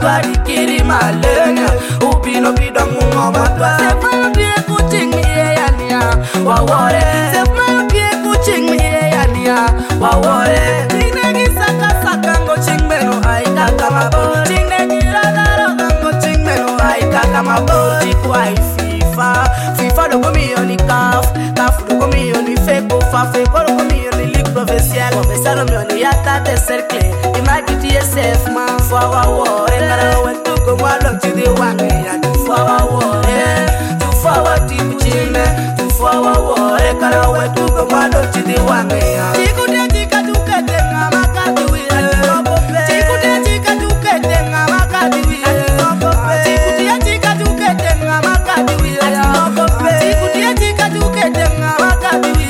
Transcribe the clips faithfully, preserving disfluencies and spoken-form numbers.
matwa dikiri malenya upino bidongu matwa sefa pie kuching mi yania wawore sefa pie kuching mi yania wawore tinegi saka saka ngo chingmeno aika kama bo tinegi ragaro ngo chingmeno aika kama bo tikwai FIFA FIFA logo milioni kaf kaf logo milioni feko fa feko logo milioni ligue professionnel professionnel milioni yata de cercle imagi T S F man fo wawore kara wetu ko walo chidi wange ya fo wawore tu fo wati kuchime tu fo wawore kara wetu ko walo chidi wange ya tikude tika tukete ngama kadiwi tikude tika tukete ngama kadiwi tikude tika tukete ngama kadiwi tikude tika tukete ngama kadiwi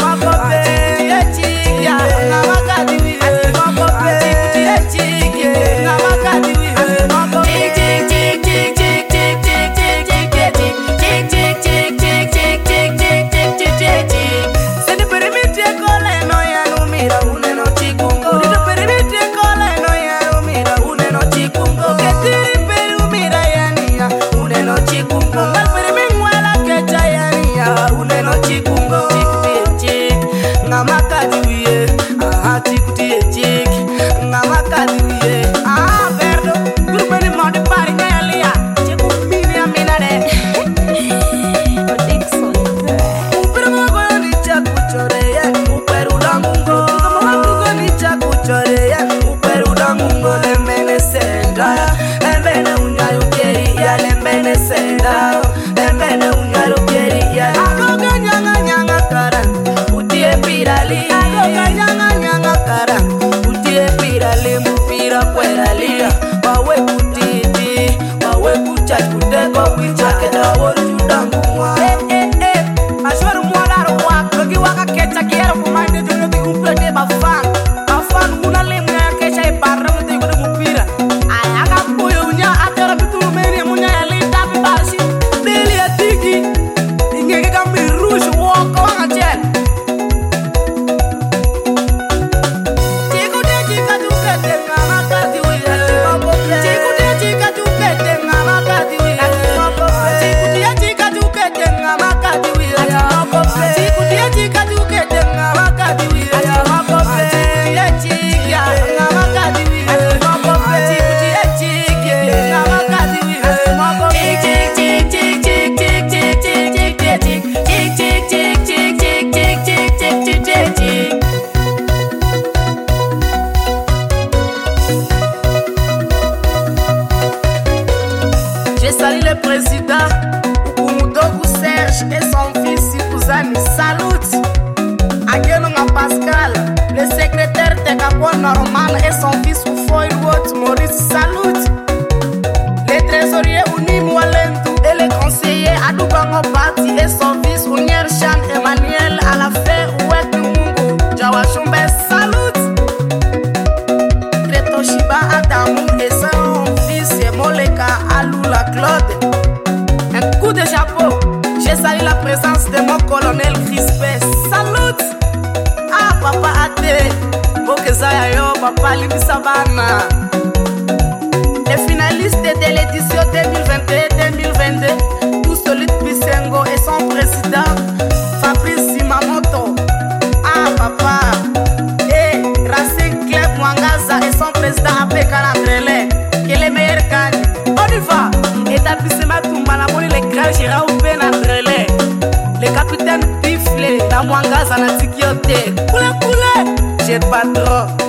Normal et son fils Foy Wout Maurice Salut. Les trésoriers Uni Mwalendu et les conseillers Adoubango Bati et son fils Ounier Chan Emmanuel à la fée Ouek Mungu Jawashumbe Salut. Treto Shiba Adamou et son fils Moleka Alula Claude. Un coup de chapeau, j'ai salué la présence de mon colonel Crispé. Salut. Ah papa Ate. Bokezaya yo papa Libisabana. Les finalistes de l'édition deux mille vingt et un deux mille vingt-deux, tout solide Bisengo et son président Fabrice Simamoto. Ah papa. Et Racing Club Mwangaza et son président Ape Kalandrele. Quel est le meilleur gagne? On y va. Établissement Tumbanamoni les grands Gérard Penandrele. Les capitaines Bifle, Namwangaza na Tikiote. Koule koule. J'ai pas trop.